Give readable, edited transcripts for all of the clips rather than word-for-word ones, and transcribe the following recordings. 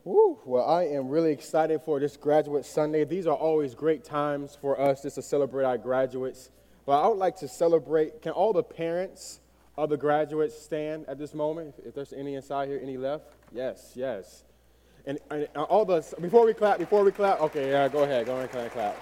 Woo. Well, I am really excited for this Graduate Sunday. These are always great times for us just to celebrate our graduates. But I would like to celebrate, can all the parents of the graduates stand at this moment? If there's any inside here, any left? Yes. And all the, before we clap, okay, yeah, go ahead and clap.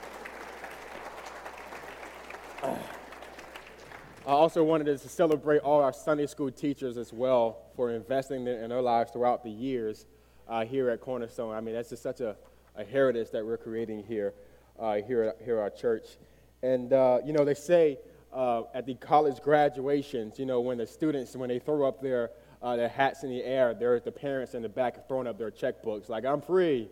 I also wanted to celebrate all our Sunday school teachers as well for investing in their lives throughout the years here at Cornerstone. I mean, that's just such a heritage that we're creating here at our church. And, they say at the college graduations, when the students, when they throw up their hats in the air, there's the parents in the back throwing up their checkbooks like, I'm free,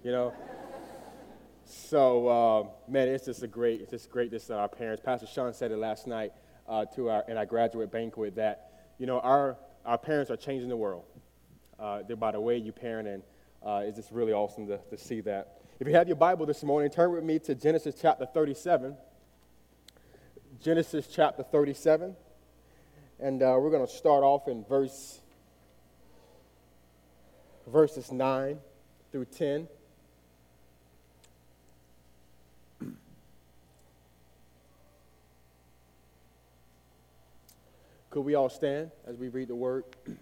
So, man, it's just great to our parents. Pastor Sean said it last night at our graduate banquet that, our parents are changing the world. They're by the way you parent, and it's just really awesome to see that. If you have your Bible this morning, turn with me to Genesis chapter 37. Genesis chapter 37. And we're going to start off in verses 9 through 10. Could we all stand as we read the word? I'm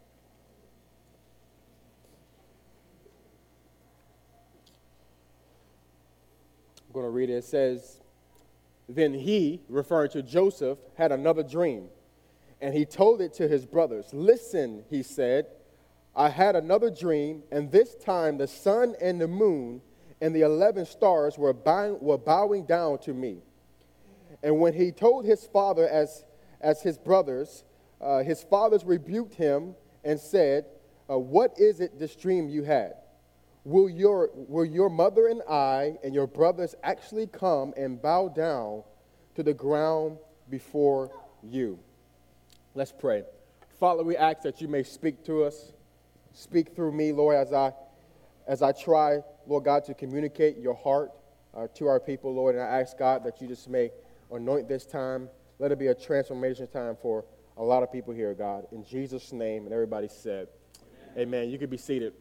going to read it. It says, Then he, referring to Joseph, had another dream, and he told it to his brothers. Listen, he said, I had another dream, and this time the sun and the moon and the 11 stars were bowing down to me. And when he told his father as his brothers rebuked him and said, What is it, this dream you had? Will your mother and I and your brothers actually come and bow down to the ground before you? Let's pray. Father, we ask that you may speak to us, speak through me, Lord, as I try, Lord God, to communicate your heart to our people, Lord. And I ask, God, that you just may anoint this time. Let it be a transformation time for a lot of people here, God. In Jesus' name, and everybody said, Amen. You can be seated.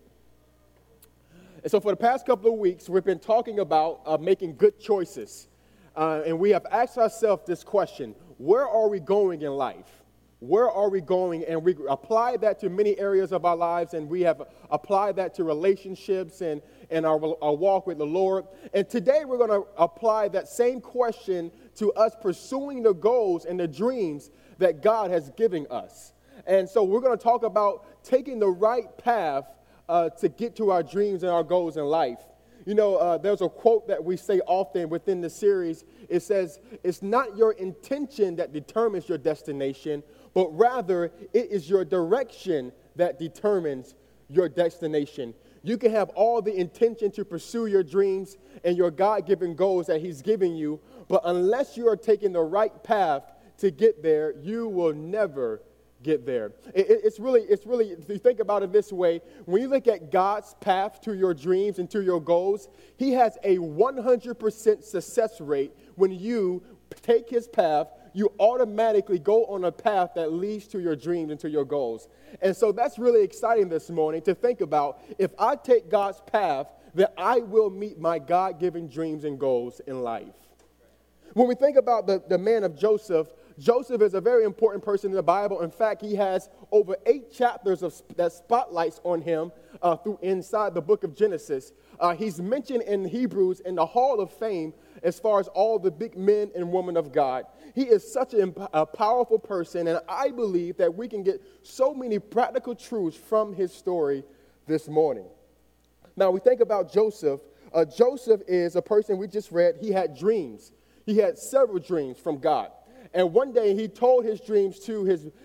And so for the past couple of weeks, we've been talking about making good choices. And we have asked ourselves this question: where are we going in life? Where are we going? And we apply that to many areas of our lives, and we have applied that to relationships and our walk with the Lord. And today we're going to apply that same question to us pursuing the goals and the dreams that God has given us. And so we're going to talk about taking the right path to get to our dreams and our goals in life. There's a quote that we say often within the series. It says, it's not your intention that determines your destination, but rather it is your direction that determines your destination. You can have all the intention to pursue your dreams and your God-given goals that he's giving you, but unless you are taking the right path to get there, you will never get there. It's really, if you think about it this way, when you look at God's path to your dreams and to your goals, he has a 100% success rate. When you take his path, you automatically go on a path that leads to your dreams and to your goals. And so that's really exciting this morning to think about. If I take God's path, that I will meet my God-given dreams and goals in life. When we think about the man of Joseph is a very important person in the Bible. In fact, he has over 8 chapters that spotlights on him inside the book of Genesis. He's mentioned in Hebrews in the Hall of Fame as far as all the big men and women of God. He is such a powerful person, and I believe that we can get so many practical truths from his story this morning. Now, we think about Joseph. Joseph is a person we just read. He had dreams. He had several dreams from God. And one day he told his dreams to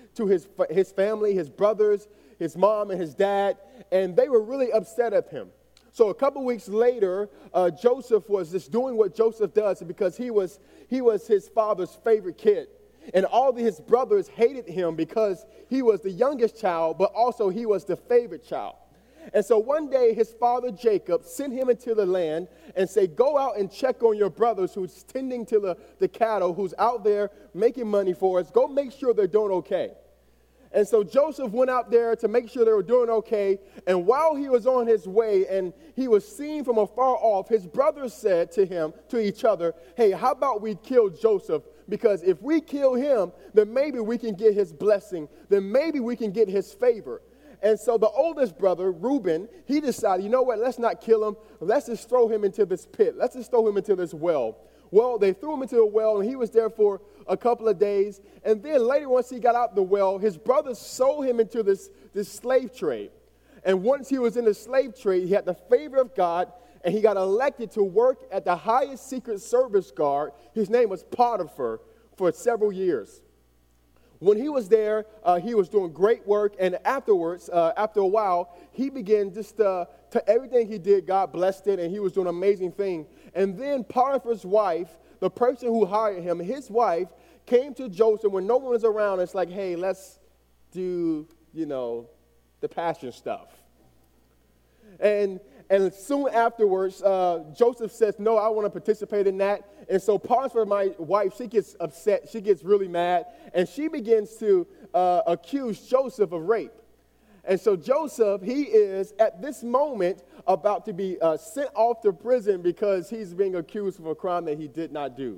his family, his brothers, his mom, and his dad, and they were really upset at him. So a couple weeks later, Joseph was just doing what Joseph does because he was his father's favorite kid. And all his brothers hated him because he was the youngest child, but also he was the favorite child. And so one day his father Jacob sent him into the land and said, go out and check on your brothers who's tending to the cattle, who's out there making money for us. Go make sure they're doing okay. And so Joseph went out there to make sure they were doing okay. And while he was on his way and he was seen from afar off, his brothers said to each other, hey, how about we kill Joseph? Because if we kill him, then maybe we can get his blessing. Then maybe we can get his favor. And so the oldest brother, Reuben, he decided, you know what, let's not kill him. Let's just throw him into this pit. Let's just throw him into this well. Well, they threw him into a well, and he was there for a couple of days. And then later, once he got out the well, his brothers sold him into this slave trade. And once he was in the slave trade, he had the favor of God, and he got elected to work at the highest secret service guard. His name was Potiphar for several years. When he was there, he was doing great work, and afterwards, after a while, he began just to everything he did, God blessed it, and he was doing an amazing thing. And then Potiphar's wife, the person who hired him, his wife, came to Joseph when no one was around. It's like, hey, let's do, the passion stuff. And soon afterwards, Joseph says, no, I want to participate in that. And so Potiphar, my wife, she gets upset. She gets really mad. And she begins to accuse Joseph of rape. And so Joseph, he is at this moment about to be sent off to prison because he's being accused of a crime that he did not do.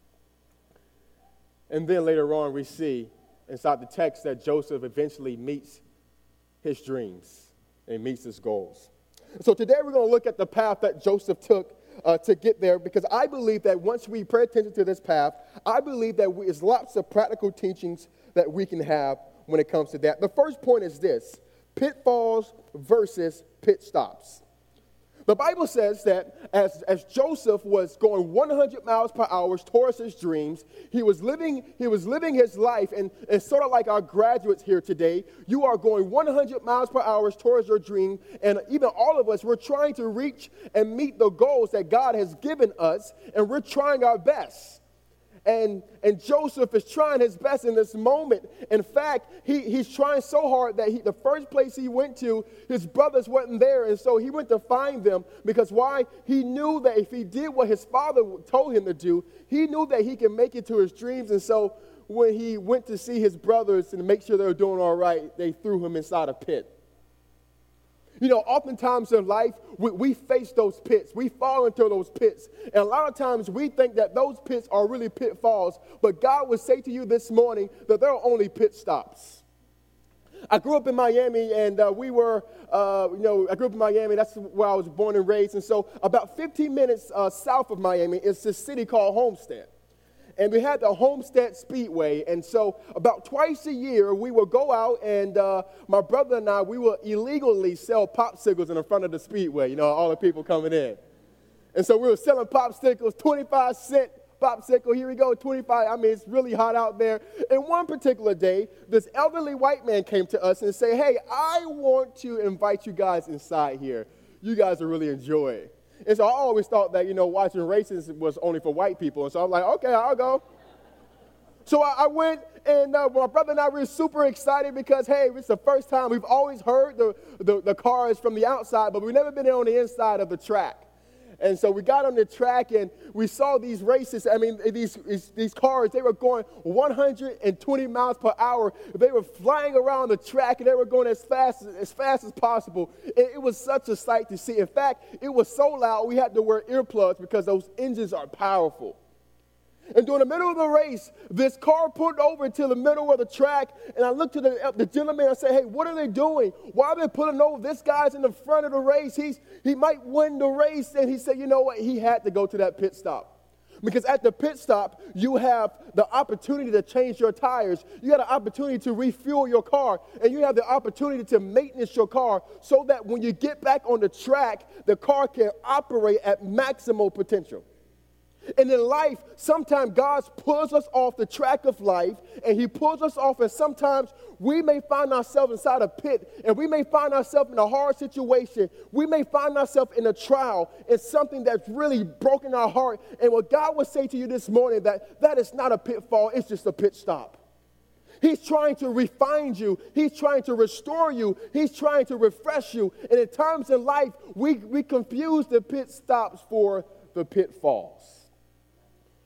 And then later on, we see inside the text that Joseph eventually meets his dreams and meets his goals. So today we're going to look at the path that Joseph took to get there, because I believe that once we pay attention to this path, I believe that there's lots of practical teachings that we can have when it comes to that. The first point is this: pitfalls versus pit stops. The Bible says that as Joseph was going 100 miles per hour towards his dreams, he was living his life, and it's sort of like our graduates here today. You are going 100 miles per hour towards your dream, and even all of us, we're trying to reach and meet the goals that God has given us, and we're trying our best. And Joseph is trying his best in this moment. In fact, he's trying so hard that the first place he went to, his brothers weren't there. And so he went to find them because why? He knew that if he did what his father told him to do, he knew that he could make it to his dreams. And so when he went to see his brothers and make sure they were doing all right, they threw him inside a pit. Oftentimes in life, we face those pits. We fall into those pits. And a lot of times we think that those pits are really pitfalls. But God would say to you this morning that they're only pit stops. I grew up in Miami, and I grew up in Miami. That's where I was born and raised. And so about 15 minutes south of Miami is this city called Homestead. And we had the Homestead Speedway. And so about twice a year, we would go out, and my brother and I, we would illegally sell popsicles in the front of the Speedway, all the people coming in. And so we were selling popsicles, 25-cent popsicle. Here we go, 25. I mean, it's really hot out there. And one particular day, this elderly white man came to us and said, hey, I want to invite you guys inside here. You guys will really enjoy it. And so I always thought that, watching races was only for white people. And so I'm like, okay, I'll go. So I went, and my brother and I were super excited because, hey, it's the first time. We've always heard the cars from the outside, but we've never been there on the inside of the track. And so we got on the track, and we saw these races. I mean, these cars, they were going 120 miles per hour. They were flying around the track, and they were going as fast as possible. It was such a sight to see. In fact, it was so loud, we had to wear earplugs because those engines are powerful. And during the middle of the race, this car pulled over to the middle of the track, and I looked to the gentleman and I said, hey, what are they doing? Why are they pulling over? This guy's in the front of the race. He might win the race. And he said, you know what? He had to go to that pit stop. Because at the pit stop, you have the opportunity to change your tires. You have the opportunity to refuel your car. And you have the opportunity to maintenance your car so that when you get back on the track, the car can operate at maximal potential. And in life, sometimes God pulls us off the track of life, and he pulls us off, and sometimes we may find ourselves inside a pit, and we may find ourselves in a hard situation. We may find ourselves in a trial. It's something that's really broken our heart. And what God would say to you this morning, that is not a pitfall, it's just a pit stop. He's trying to refine you. He's trying to restore you. He's trying to refresh you. And at times in life, we confuse the pit stops for the pitfalls.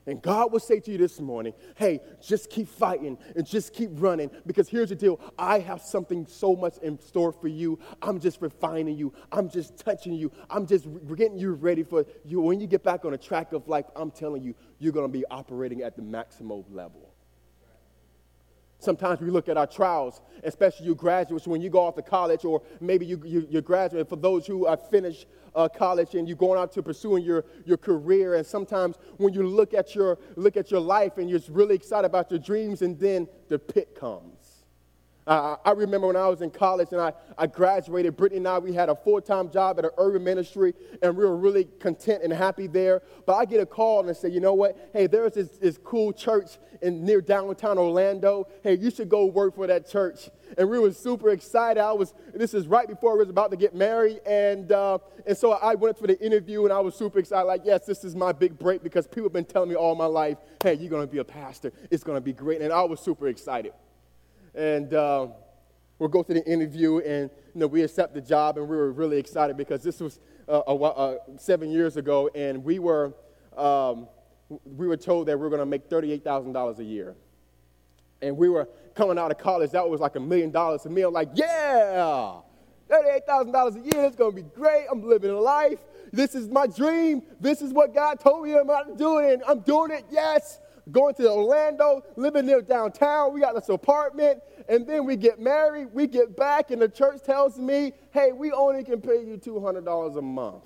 And God will say to you this morning, hey, just keep fighting and just keep running, because here's the deal. I have something so much in store for you. I'm just refining you. I'm just touching you. I'm just getting you ready for you. When you get back on the track of life, I'm telling you, you're going to be operating at the maximum level. Sometimes we look at our trials, especially you graduates, when you go off to college, or maybe you graduate. For those who have finished college and you're going out to pursuing your career, and sometimes when you look at your life and you're really excited about your dreams, and then the pit comes. I remember when I was in college and I graduated, Brittany and I, we had a full-time job at an urban ministry, and we were really content and happy there. But I get a call and I say, you know what? Hey, there's this cool church near downtown Orlando. Hey, you should go work for that church. And we were super excited. This is right before I was about to get married. And so I went for the interview, and I was super excited. Like, yes, this is my big break, because people have been telling me all my life, hey, you're going to be a pastor. It's going to be great. And I was super excited. And we'll go to the interview, and we accept the job, and we were really excited because this was 7 years ago, and we were told that we were going to make $38,000 a year. And we were coming out of college. That was like $1 million to me. I'm like, yeah, $38,000 a year. It's going to be great. I'm living a life. This is my dream. This is what God told me about doing, and I'm doing it. Yes. Going to Orlando, living near downtown. We got this apartment, and then we get married. We get back, and the church tells me, hey, we only can pay you $200 a month.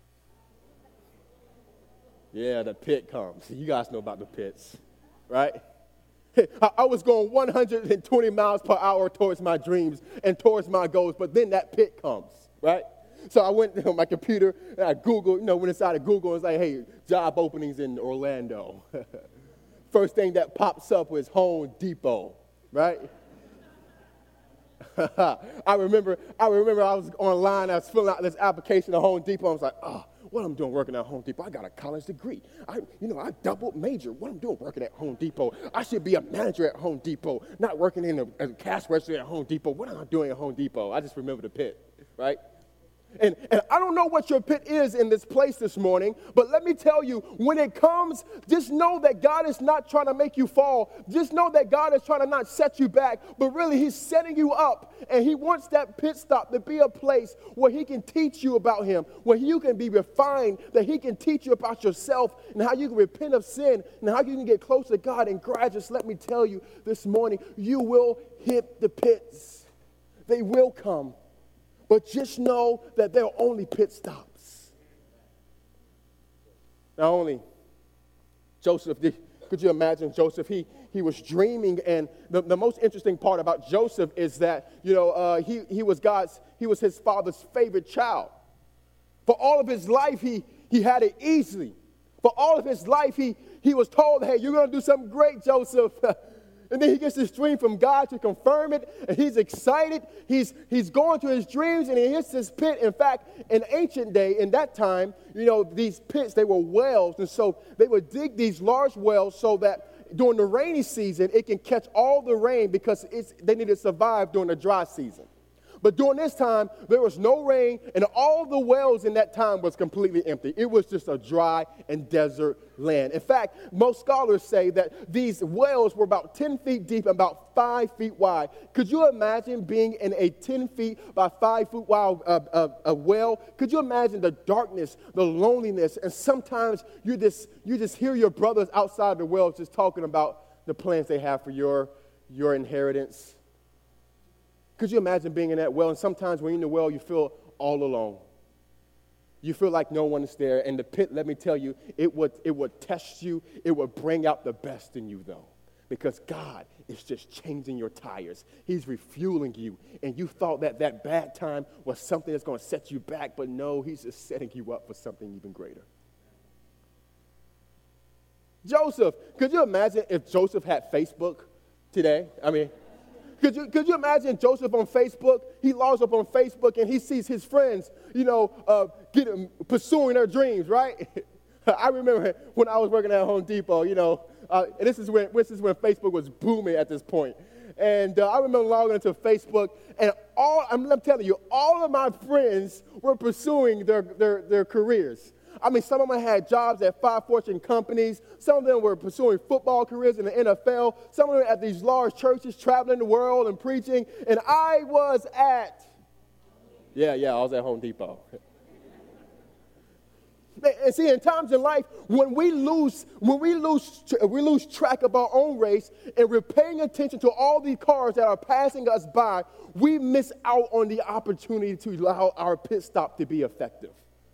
Yeah, the pit comes. You guys know about the pits, right? I was going 120 miles per hour towards my dreams and towards my goals, but then that pit comes, right? So I went on my computer, and I Googled, went inside of Google, and was like, hey, job openings in Orlando. First thing that pops up was Home Depot, right? I remember I was online, I was filling out this application at Home Depot. I was like, what I'm doing working at Home Depot? I got a college degree. I double major. What I'm doing working at Home Depot? I should be a manager at Home Depot, not working in a cash register at Home Depot. What am I doing at Home Depot? I just remember the pit, right? And I don't know what your pit is in this place this morning, but let me tell you, when it comes, just know that God is not trying to make you fall. Just know that God is trying to not set you back, but really He's setting you up, and He wants that pit stop to be a place where He can teach you about Him, where you can be refined, that He can teach you about yourself and how you can repent of sin and how you can get close to God. And graduates, let me tell you this morning, you will hit the pits. They will come. But just know that they're only pit stops. Not only Joseph, could you imagine Joseph? He was dreaming, and the most interesting part about Joseph is that, he was his father's favorite child. For all of his life, he had it easy. For all of his life, he was told, hey, you're going to do something great, Joseph. And then he gets this dream from God to confirm it, and he's excited. He's going to his dreams, and he hits this pit. In fact, in ancient day, in that time, these pits, they were wells. And so they would dig these large wells so that during the rainy season, it can catch all the rain, because they need to survive during the dry season. But during this time, there was no rain, and all the wells in that time was completely empty. It was just a dry and desert land. In fact, most scholars say that these wells were about 10 feet deep and about 5 feet wide. Could you imagine being in a 10 feet by 5 foot wide a well? Could you imagine the darkness, the loneliness, and sometimes you just hear your brothers outside the well just talking about the plans they have for your inheritance? Could you imagine being in that well? And sometimes when you're in the well, you feel all alone. You feel like no one is there. And the pit, let me tell you, it would test you. It would bring out the best in you, though, because God is just changing your tires. He's refueling you. And you thought that bad time was something that's going to set you back, but no, He's just setting you up for something even greater. Joseph, could you imagine if Joseph had Facebook today? I mean, Could you imagine Joseph on Facebook? He logs up on Facebook and he sees his friends, pursuing their dreams, right? I remember when I was working at Home Depot, and this is when Facebook was booming at this point. And I remember logging into Facebook, and I'm telling you, all of my friends were pursuing their careers. I mean, some of them had jobs at 5 Fortune companies. Some of them were pursuing football careers in the NFL. Some of them at these large churches, traveling the world and preaching. And I was at, I was at Home Depot. And see, in times in life, when we lose track of our own race, and we're paying attention to all these cars that are passing us by, we miss out on the opportunity to allow our pit stop to be effective.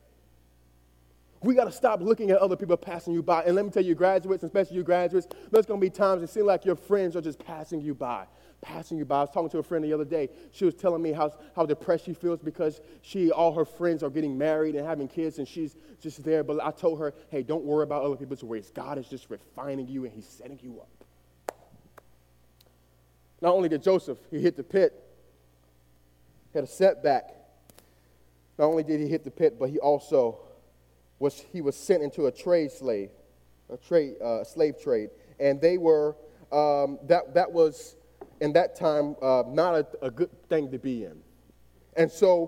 We got to stop looking at other people passing you by. And let me tell you, graduates, especially you graduates, there's going to be times it seems like your friends are just passing you by. I was talking to a friend the other day. She was telling me how depressed she feels because all her friends are getting married and having kids, and she's just there. But I told her, hey, don't worry about other people's ways. God is just refining you, and he's setting you up. Not only did Joseph, he hit the pit, had a setback. Not only did he hit the pit, but he also was sent into a slave trade. And they were, that was, in that time, not a good thing to be in. And so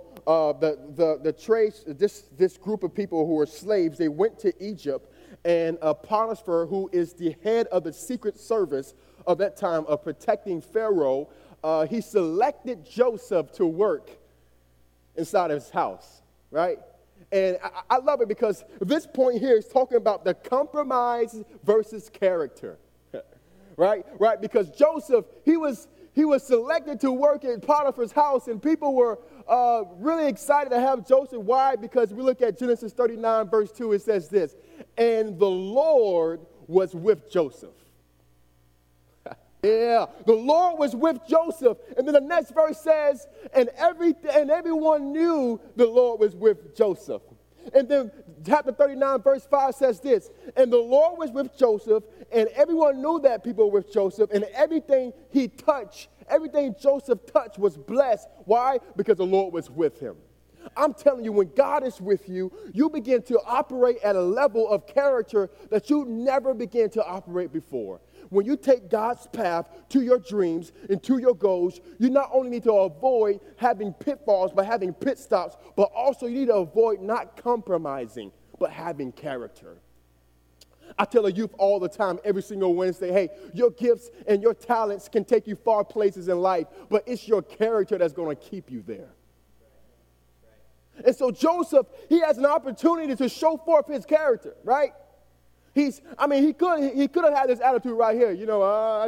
this group of people who were slaves, they went to Egypt, and Potiphar, who is the head of the secret service of that time of protecting Pharaoh, he selected Joseph to work inside of his house, right? And I love it because this point here is talking about the compromise versus character. Right? Because Joseph, he was selected to work in Potiphar's house, and people were really excited to have Joseph. Why? Because we look at Genesis 39, verse 2, it says this, and the Lord was with Joseph. Yeah, the Lord was with Joseph. And then the next verse says, and everyone knew the Lord was with Joseph. And then chapter 39, verse 5 says this, and the Lord was with Joseph, and everyone knew that people were with Joseph, and everything Joseph touched was blessed. Why? Because the Lord was with him. I'm telling you, when God is with you, you begin to operate at a level of character that you never began to operate before. When you take God's path to your dreams and to your goals, you not only need to avoid having pitfalls, but having pit stops, but also you need to avoid not compromising, but having character. I tell the youth all the time, every single Wednesday, hey, your gifts and your talents can take you far places in life, but it's your character that's going to keep you there. And so Joseph, he has an opportunity to show forth his character, right? He could have had this attitude right here. You know, I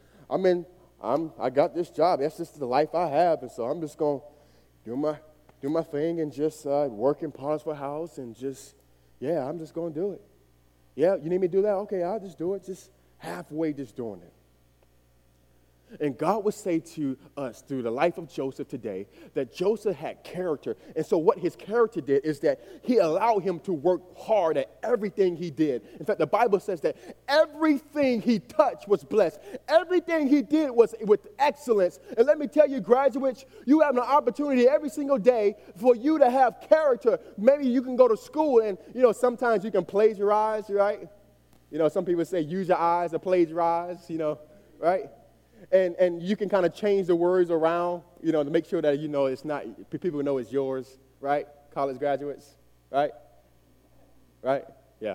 got this job. That's just the life I have, and so I'm just gonna do my thing and just work in Potiphar's house and I'm just gonna do it. Yeah, you need me to do that? Okay, I'll just do it. Just halfway, just doing it. And God would say to us through the life of Joseph today that Joseph had character. And so what his character did is that he allowed him to work hard at everything he did. In fact, the Bible says that everything he touched was blessed. Everything he did was with excellence. And let me tell you, graduates, you have an opportunity every single day for you to have character. Maybe you can go to school and, sometimes you can plagiarize, right? Some people say use your eyes to plagiarize, right? And you can kind of change the words around, to make sure that, it's not, people know it's yours, right? College graduates, right? Right? Yeah.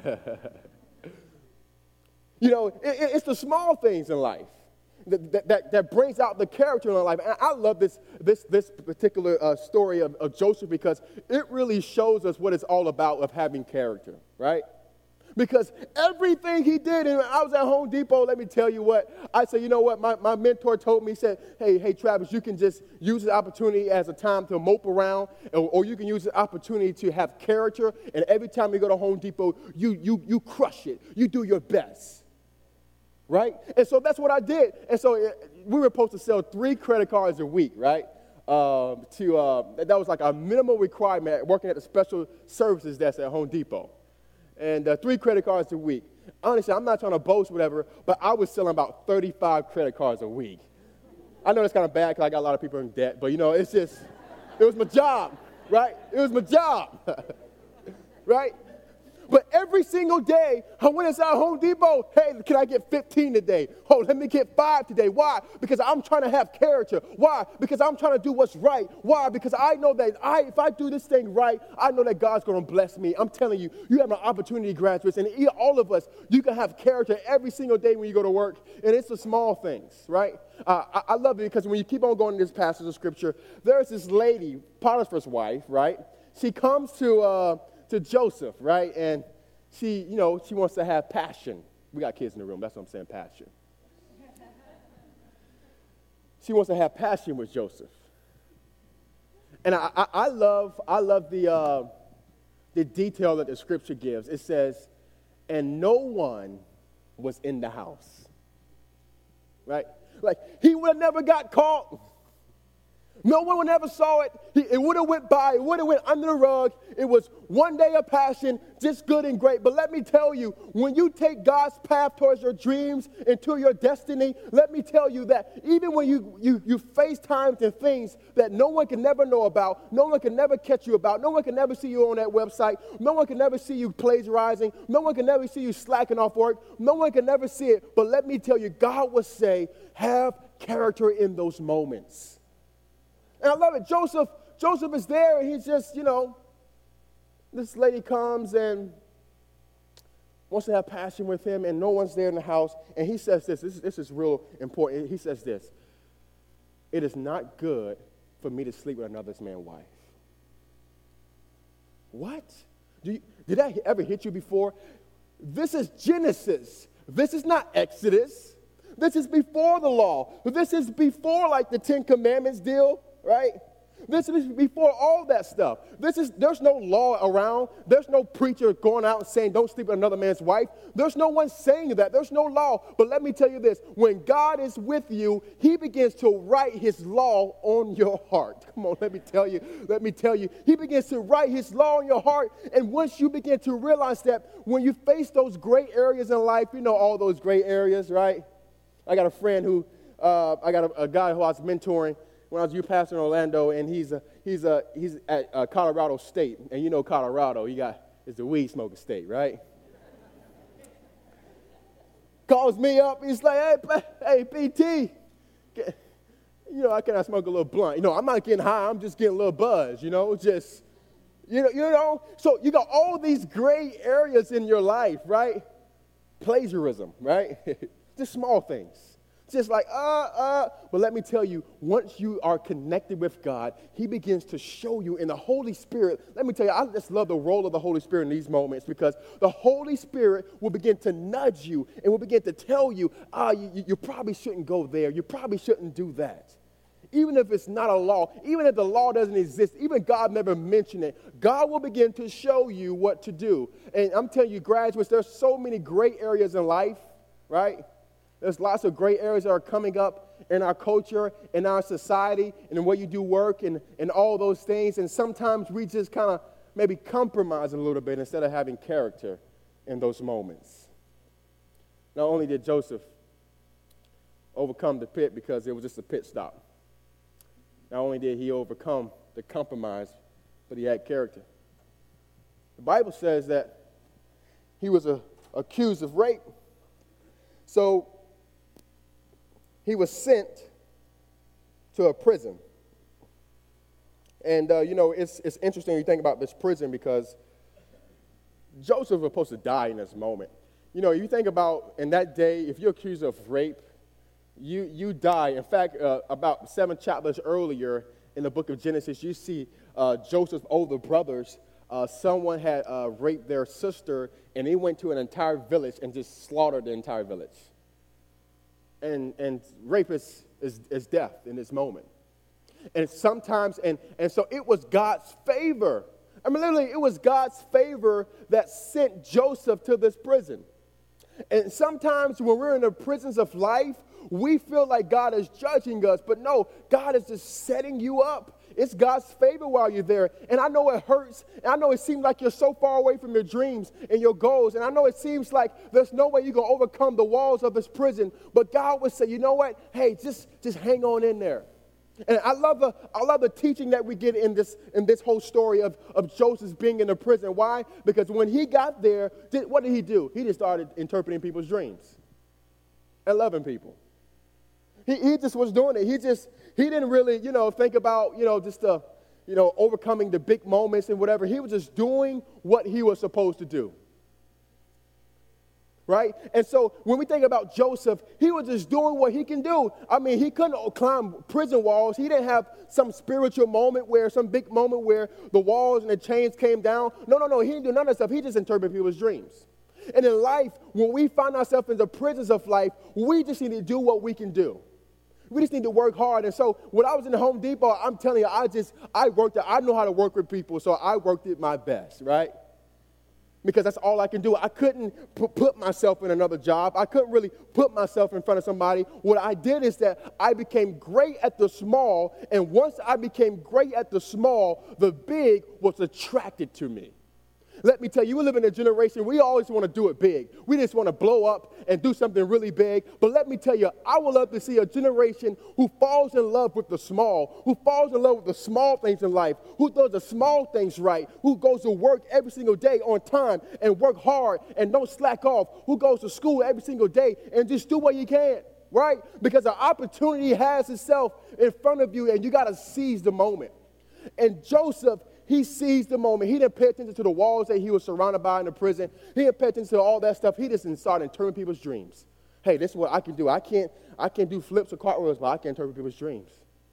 It's the small things in life that brings out the character in our life. And I love this particular story of Joseph because it really shows us what it's all about of having character, right? Because everything he did, and I was at Home Depot, let me tell you what, I said, you know what, my mentor told me, he said, hey, Travis, you can just use the opportunity as a time to mope around, or you can use the opportunity to have character, and every time you go to Home Depot, you crush it. You do your best, right? And so that's what I did. And so we were supposed to sell 3 credit cards a week, right? That was like a minimum requirement working at the special services desk at Home Depot. And 3 credit cards a week. Honestly, I'm not trying to boast, whatever, but I was selling about 35 credit cards a week. I know that's kind of bad because I got a lot of people in debt, but, it was my job, right? It was my job, right? But every single day, I went inside Home Depot. Hey, can I get 15 today? Oh, let me get 5 today. Why? Because I'm trying to have character. Why? Because I'm trying to do what's right. Why? Because I know that if I do this thing right, I know that God's going to bless me. I'm telling you, you have an opportunity, graduates, and all of us, you can have character every single day when you go to work, and it's the small things, right? I love it because when you keep on going in this passage of Scripture, there's this lady, Potiphar's wife, right? She comes to Joseph, right? And she wants to have passion. We got kids in the room. That's what I'm saying, passion. She wants to have passion with Joseph. And I love the detail that the Scripture gives. It says, and no one was in the house, right? Like, he would have never got caught. No one would ever saw it. It would have went by. It would have went under the rug. It was one day of passion, just good and great. But let me tell you, when you take God's path towards your dreams and to your destiny, let me tell you that even when you face times and things that no one can never know about, no one can never catch you about, no one can never see you on that website, no one can never see you plagiarizing, no one can never see you slacking off work, no one can never see it. But let me tell you, God will say, have character in those moments. And I love it. Joseph is there, and he's just, this lady comes and wants to have passion with him, and no one's there in the house. And he says this is real important. He says this, it is not good for me to sleep with another man's wife. What? Did that ever hit you before? This is Genesis. This is not Exodus. This is before the law. This is before like the 10 Commandments deal. Right? This is before all that stuff. There's no law around. There's no preacher going out and saying, don't sleep with another man's wife. There's no one saying that. There's no law. But let me tell you this. When God is with you, he begins to write his law on your heart. Come on, let me tell you. He begins to write his law on your heart. And once you begin to realize that when you face those gray areas in life, all those gray areas, right? I got a friend I got a guy who I was mentoring when I was youth pastor in Orlando, and he's at Colorado State, and Colorado, it's the weed smoking state, right? Calls me up, he's like, hey, PT, can I smoke a little blunt? I'm not getting high, I'm just getting a little buzz, So you got all these gray areas in your life, right? Plagiarism, right? Just small things. Just like, But let me tell you, once you are connected with God, he begins to show you in the Holy Spirit. Let me tell you, I just love the role of the Holy Spirit in these moments because the Holy Spirit will begin to nudge you and will begin to tell you, you probably shouldn't go there. You probably shouldn't do that. Even if it's not a law, even if the law doesn't exist, even God never mentioned it, God will begin to show you what to do. And I'm telling you, graduates, there's so many gray areas in life, right? There's lots of gray areas that are coming up in our culture, in our society, and in where you do work and all those things. And sometimes we just kind of maybe compromise a little bit instead of having character in those moments. Not only did Joseph overcome the pit because it was just a pit stop. Not only did he overcome the compromise, but he had character. The Bible says that he was accused of rape. So he was sent to a prison. And, it's interesting when you think about this prison because Joseph was supposed to die in this moment. You think about in that day, if you're accused of rape, you die. In fact, about 7 chapters earlier in the book of Genesis, you see Joseph's older brothers. Someone had raped their sister, and they went to an entire village and just slaughtered the entire village. And rape is death in this moment. And sometimes, and so it was God's favor. Literally, it was God's favor that sent Joseph to this prison. And sometimes when we're in the prisons of life, we feel like God is judging us. But no, God is just setting you up. It's God's favor while you're there. And I know it hurts. And I know it seems like you're so far away from your dreams and your goals. And I know it seems like there's no way you're going to overcome the walls of this prison. But God would say, you know what? Hey, just hang on in there. And I love the teaching that we get in this whole story of Joseph being in the prison. Why? Because when he got there, what did he do? He just started interpreting people's dreams and loving people. He just was doing it. He didn't really, think about, just overcoming the big moments and whatever. He was just doing what he was supposed to do. Right? And so when we think about Joseph, he was just doing what he can do. I mean, he couldn't climb prison walls. He didn't have some spiritual moment some big moment where the walls and the chains came down. No. He didn't do none of that stuff. He just interpreted people's dreams. And in life, when we find ourselves in the prisons of life, we just need to do what we can do. We just need to work hard. And so when I was in the Home Depot, I'm telling you, I worked it. I know how to work with people, so I worked it my best, right? Because that's all I can do. I couldn't put myself in another job. I couldn't really put myself in front of somebody. What I did is that I became great at the small, and once I became great at the small, the big was attracted to me. Let me tell you, we live in a generation, we always want to do it big. We just want to blow up and do something really big. But let me tell you, I would love to see a generation who falls in love with the small, who falls in love with the small things in life, who does the small things right, who goes to work every single day on time and work hard and don't slack off, who goes to school every single day and just do what you can, right? Because an opportunity has itself in front of you and you got to seize the moment. And Joseph, he seized the moment. He didn't pay attention to the walls that he was surrounded by in the prison. He didn't pay attention to all that stuff. He just started interpreting people's dreams. Hey, this is what I can do. I can't do flips or cartwheels, but I can interpret people's dreams.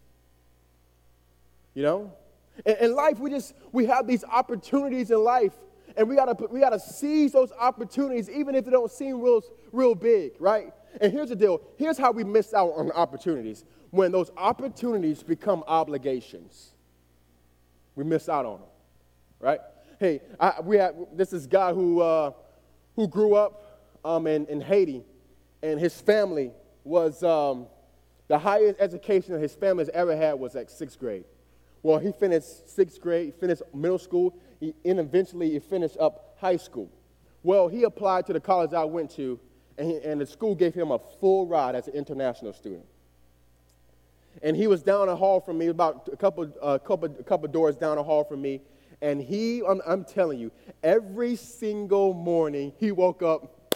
In life, we have these opportunities in life, and we gotta seize those opportunities, even if they don't seem real big, right? And here's the deal. Here's how we miss out on opportunities. When those opportunities become obligations, we miss out on them, right? Hey, this is a guy who grew up in Haiti, and his family was the highest education that his family has ever had was at 6th grade. Well, he finished 6th grade, finished middle school, and eventually he finished up high school. Well, he applied to the college I went to, and the school gave him a full ride as an international student. And he was down the hall from me, about a couple doors down the hall from me. And I'm telling you, every single morning he woke up,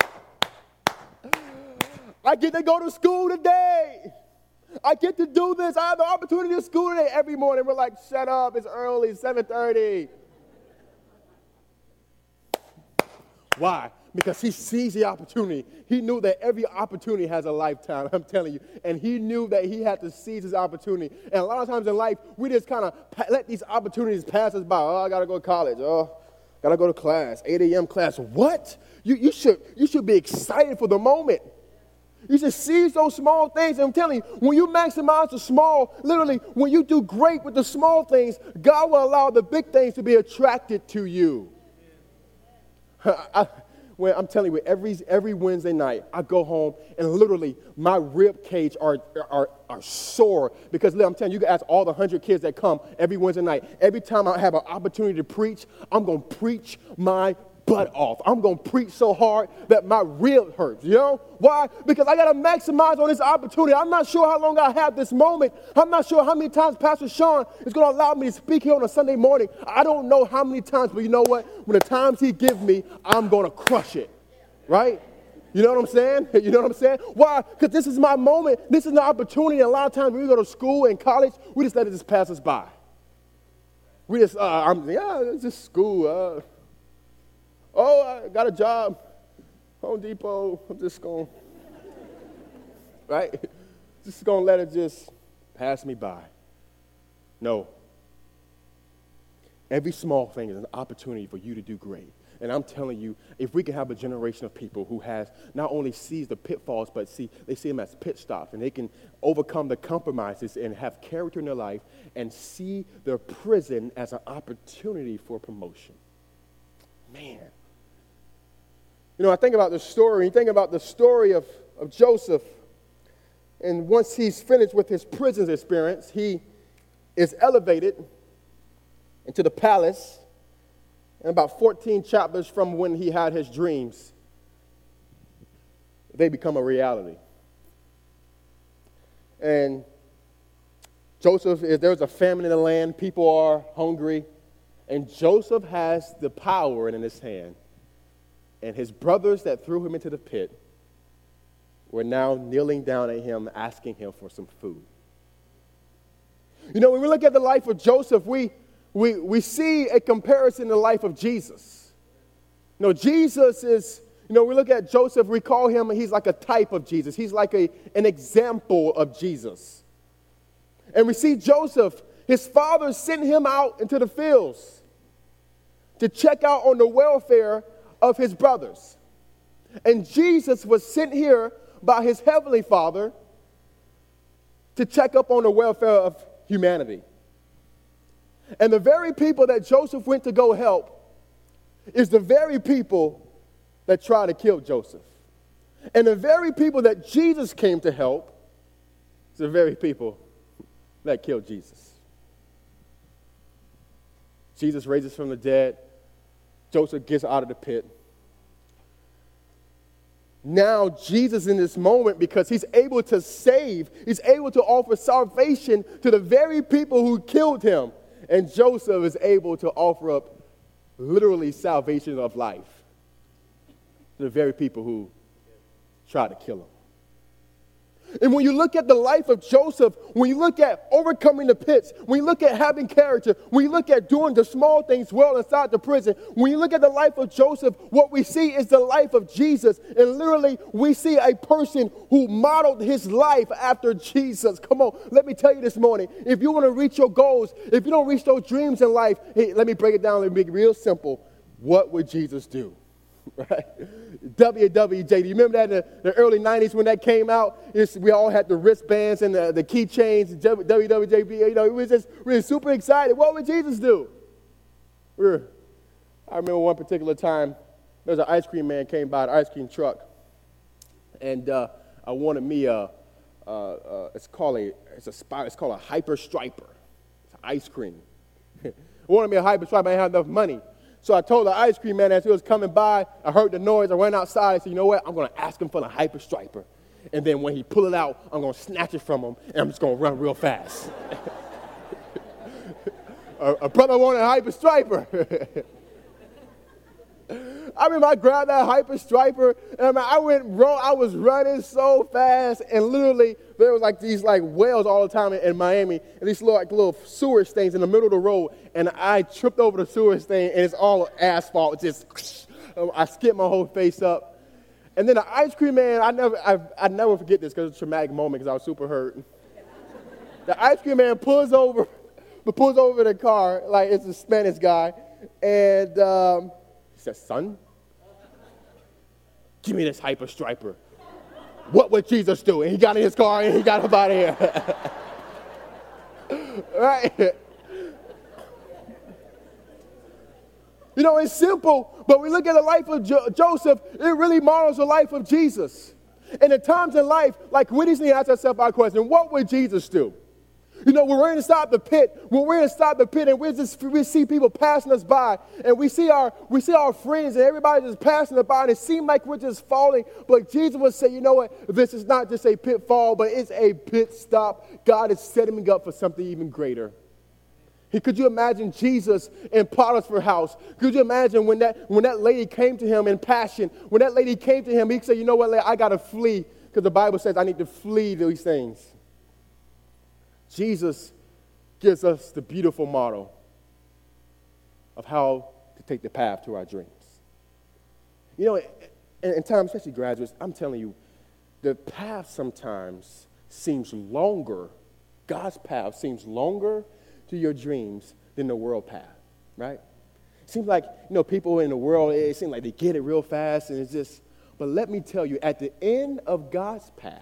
I get to go to school today. I get to do this. I have the opportunity to school today. Every morning we're like, shut up, it's early, 7:30. Why? Because he seized the opportunity. He knew that every opportunity has a lifetime, I'm telling you. And he knew that he had to seize his opportunity. And a lot of times in life, we just kind of let these opportunities pass us by. Oh, I got to go to college. Oh, got to go to class, 8 a.m. class. What? You should be excited for the moment. You should seize those small things. And I'm telling you, when you maximize the small, literally, when you do great with the small things, God will allow the big things to be attracted to you. I'm telling you, every Wednesday night, I go home and literally my rib cage are sore because I'm telling you, you can ask all the 100 kids that come every Wednesday night. Every time I have an opportunity to preach, I'm going to preach my butt off. I'm going to preach so hard that my rib hurts, Why? Because I got to maximize on this opportunity. I'm not sure how long I have this moment. I'm not sure how many times Pastor Sean is going to allow me to speak here on a Sunday morning. I don't know how many times, but you know what? When the times he gives me, I'm going to crush it, right? You know what I'm saying? You know what I'm saying? Why? Because this is my moment. This is the opportunity. And a lot of times when we go to school and college, we just let it just pass us by. We just, it's just school. I got a job, Home Depot, I'm just going, right? Just going to let it just pass me by. No. Every small thing is an opportunity for you to do great. And I'm telling you, if we can have a generation of people who has not only sees the pitfalls, but they see them as pit stops, and they can overcome the compromises and have character in their life and see their prison as an opportunity for promotion. Man. I think about the story. You think about the story of Joseph. And once he's finished with his prison experience, he is elevated into the palace. And about 14 chapters from when he had his dreams, they become a reality. And There's a famine in the land, people are hungry, and Joseph has the power in his hand. And his brothers that threw him into the pit were now kneeling down at him, asking him for some food. You know, when we look at the life of Joseph, we see a comparison in the life of Jesus. You know, Jesus is, we look at Joseph, we call him, he's like a type of Jesus. He's like an example of Jesus. And we see Joseph, his father sent him out into the fields to check out on the welfare of his brothers. And Jesus was sent here by his heavenly Father to check up on the welfare of humanity. And the very people that Joseph went to go help is the very people that tried to kill Joseph. And the very people that Jesus came to help is the very people that killed Jesus. Jesus raises from the dead. Joseph gets out of the pit. Now Jesus in this moment, because he's able to save, he's able to offer salvation to the very people who killed him. And Joseph is able to offer up literally salvation of life to the very people who tried to kill him. And when you look at the life of Joseph, when you look at overcoming the pits, when you look at having character, when you look at doing the small things well inside the prison, when you look at the life of Joseph, what we see is the life of Jesus. And literally, we see a person who modeled his life after Jesus. Come on, let me tell you this morning, if you want to reach your goals, if you don't reach those dreams in life, hey, let me break it down and make it real simple. What would Jesus do? Right? WWJD. You remember that in the early 90s when that came out? We all had the wristbands and the keychains, WWJD. We were just really super excited. What would Jesus do? I remember one particular time, there was an ice cream man came by, an ice cream truck, and I wanted me it's called a Hyper Striper. It's ice cream. I wanted me a Hyper Striper. I didn't have enough money. So I told the ice cream man as he was coming by, I heard the noise, I went outside, I said, you know what, I'm going to ask him for the Hyper Striper. And then when he pull it out, I'm going to snatch it from him, and I'm just going to run real fast. A brother wanted a Hyper Striper. I remember I grabbed that Hyper Striper, and I was running so fast, and literally there was like these like wells all the time in Miami, and these little sewage stains in the middle of the road, and I tripped over the sewage stain, and it's all asphalt. Just I skipped my whole face up, and then the ice cream man, I never forget this because it's a traumatic moment because I was super hurt. The ice cream man pulls over the car like it's a Spanish guy, and he says, "Son, give me this Hyper Striper. What would Jesus do?" And he got in his car and he got up out of here. Right? You know, it's simple, but we look at the life of Joseph, it really models the life of Jesus. And at times in life, like we just need to ask ourselves our question, what would Jesus do? You know, when we're inside the pit, and we see people passing us by, and we see our friends and everybody just passing us by, and it seems like we're just falling. But Jesus would say, you know what? This is not just a pitfall, but it's a pit stop. God is setting me up for something even greater. Could you imagine Jesus in Potiphar's house? Could you imagine when that lady came to him in passion? When that lady came to him, he said, you know what, I got to flee, because the Bible says I need to flee these things. Jesus gives us the beautiful model of how to take the path to our dreams. You know, in times, especially graduates, I'm telling you, the path sometimes seems longer. God's path seems longer to your dreams than the world path, right? It seems like, people in the world, it seems like they get it real fast, and it's just, but let me tell you, at the end of God's path,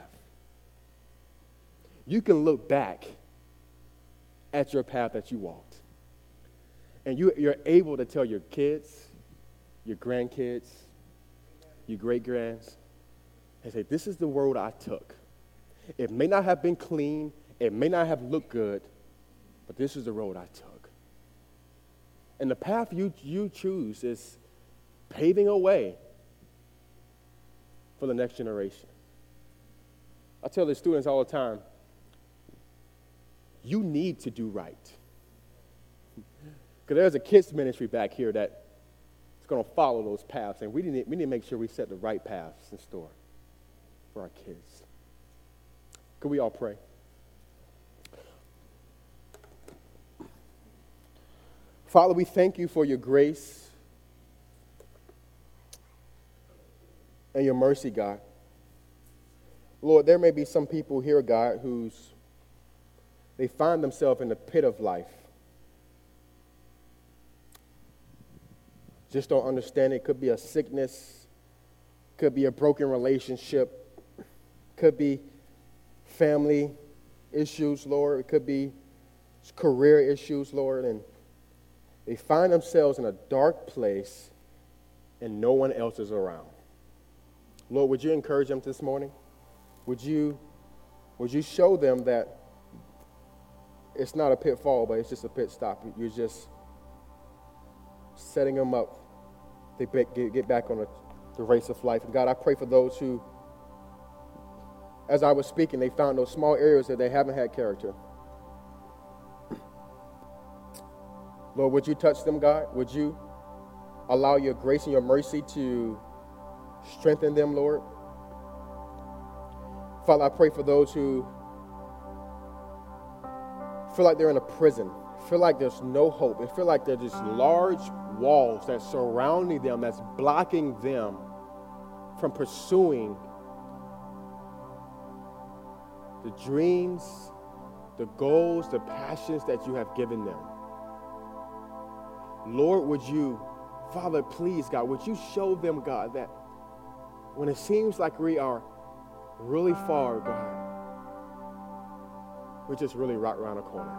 you can look back at your path that you walked. And you're able to tell your kids, your grandkids, your great-grands, and say, this is the road I took. It may not have been clean, it may not have looked good, but this is the road I took. And the path you choose is paving a way for the next generation. I tell the students all the time, you need to do right. Because there's a kids ministry back here that is going to follow those paths, and we need to make sure we set the right paths in store for our kids. Could we all pray? Father, we thank you for your grace and your mercy, God. Lord, there may be some people here, God, they find themselves in the pit of life. Just don't understand it. It could be a sickness, could be a broken relationship, could be family issues, Lord. It could be career issues, Lord. And they find themselves in a dark place and no one else is around. Lord, would you encourage them this morning? Would you show them that it's not a pitfall, but it's just a pit stop? You're just setting them up to get back on the race of life. And God, I pray for those who, as I was speaking, they found those small areas that they haven't had character. Lord, would you touch them, God? Would you allow your grace and your mercy to strengthen them, Lord? Father, I pray for those who feel like they're in a prison, feel like there's no hope, and feel like there's just large walls that's surrounding them, that's blocking them from pursuing the dreams, the goals, the passions that you have given them. Lord, would you, Father, please, God, would you show them, God, that when it seems like we are really far, God, we're just really right around the corner.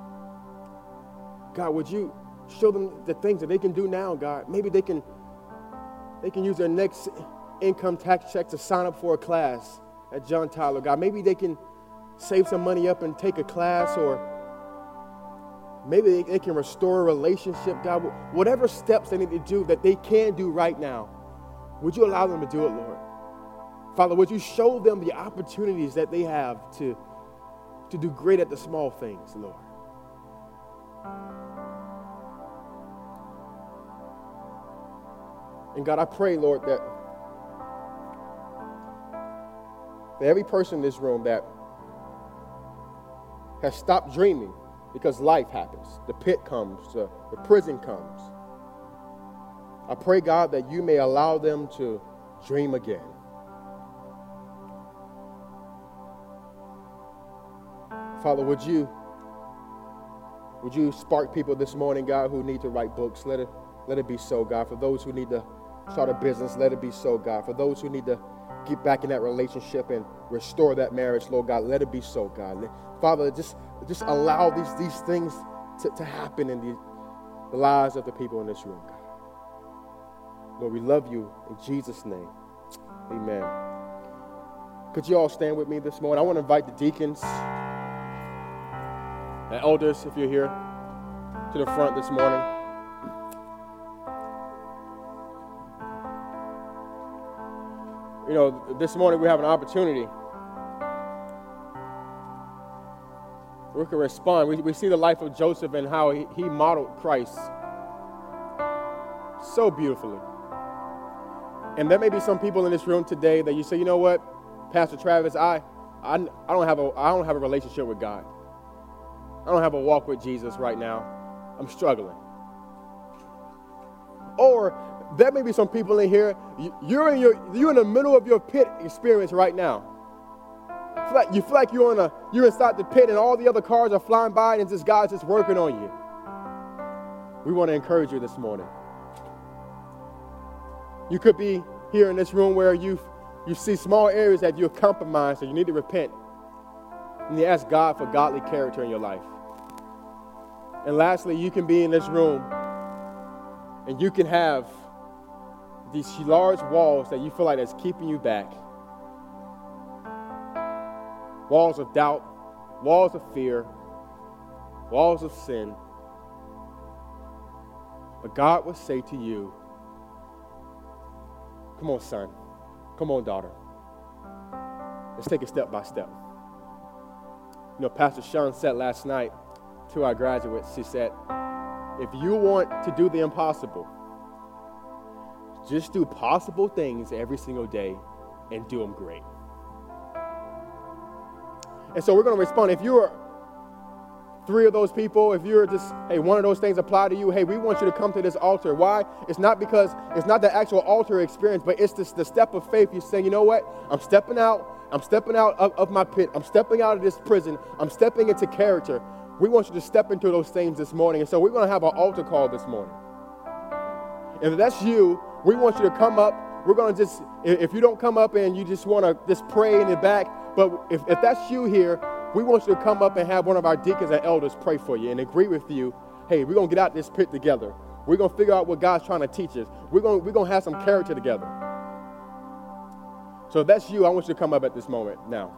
God, would you show them the things that they can do now, God? Maybe they can use their next income tax check to sign up for a class at John Tyler, God. Maybe they can save some money up and take a class, or maybe they can restore a relationship, God. Whatever steps they need to do that they can do right now, would you allow them to do it, Lord? Father, would you show them the opportunities that they have to do great at the small things, Lord? And God, I pray, Lord, that every person in this room that has stopped dreaming because life happens, the pit comes, the prison comes, I pray, God, that you may allow them to dream again. Father, would you spark people this morning, God, who need to write books? Let it be so, God. For those who need to start a business, let it be so, God. For those who need to get back in that relationship and restore that marriage, Lord God, let it be so, God. Father, just allow these things to happen in the lives of the people in this room, God. Lord, we love you in Jesus' name. Amen. Could you all stand with me this morning? I want to invite the deacons and elders, if you're here, to the front this morning. You know, this morning we have an opportunity. We can respond. We see the life of Joseph and how he modeled Christ so beautifully. And there may be some people in this room today that you say, you know what, Pastor Travis, I don't have a relationship with God. I don't have a walk with Jesus right now. I'm struggling. Or there may be some people in here, you're in the middle of your pit experience right now. You feel like you're inside the pit and all the other cars are flying by and just God's just working on you. We want to encourage you this morning. You could be here in this room where you see small areas that you're compromised and you need to repent. And you ask God for godly character in your life. And lastly, you can be in this room and you can have these large walls that you feel like that's keeping you back. Walls of doubt, walls of fear, walls of sin. But God will say to you, come on, son. Come on, daughter. Let's take it step by step. Pastor Sean said last night to our graduates, she said, if you want to do the impossible, just do possible things every single day and do them great. And so we're going to respond. If you're three of those people, if you're just, hey, one of those things apply to you, hey, we want you to come to this altar. Why? It's not because it's not the actual altar experience, but it's the step of faith. You're saying, you know what? I'm stepping out of my pit. I'm stepping out of this prison. I'm stepping into character. We want you to step into those things this morning. And so we're going to have an altar call this morning. If that's you, we want you to come up. We're going to just, if you don't come up and you just want to just pray in the back, but if that's you here, we want you to come up and have one of our deacons and elders pray for you and agree with you. Hey, we're going to get out this pit together. We're going to figure out what God's trying to teach us. We're going to have some character together. So if that's you, I want you to come up at this moment now.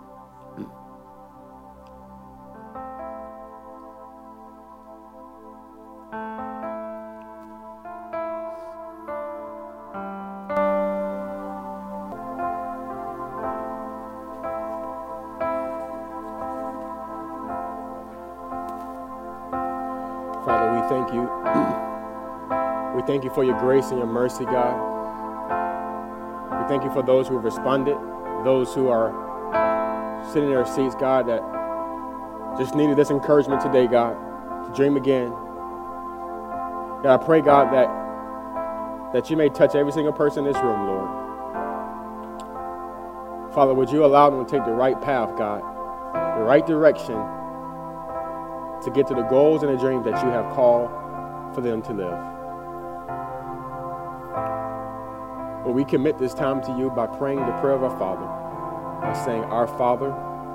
Father, we thank you. We thank you for your grace and your mercy, God. We thank you for those who have responded, those who are sitting in their seats, God, that just needed this encouragement today, God, to dream again. God, I pray, God, that you may touch every single person in this room, Lord. Father, would you allow them to take the right path, God, the right direction to get to the goals and the dreams that you have called for them to live. But we commit this time to you by praying the prayer of our Father, by saying, Our Father,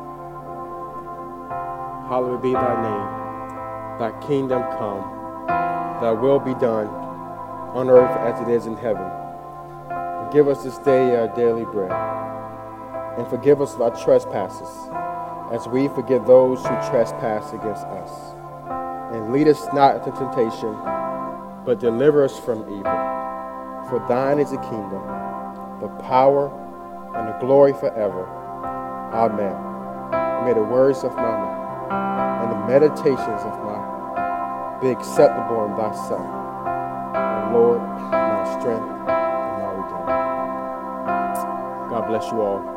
hallowed be thy name, thy kingdom come, thy will be done on earth as it is in heaven. Give us this day our daily bread, and forgive us of our trespasses, as we forgive those who trespass against us. And lead us not into temptation, but deliver us from evil. For thine is the kingdom, the power, and the glory forever. Amen. And may the words of my mouth and the meditations of my heart be acceptable in thy sight, O Lord, my strength and my redeemer. God bless you all.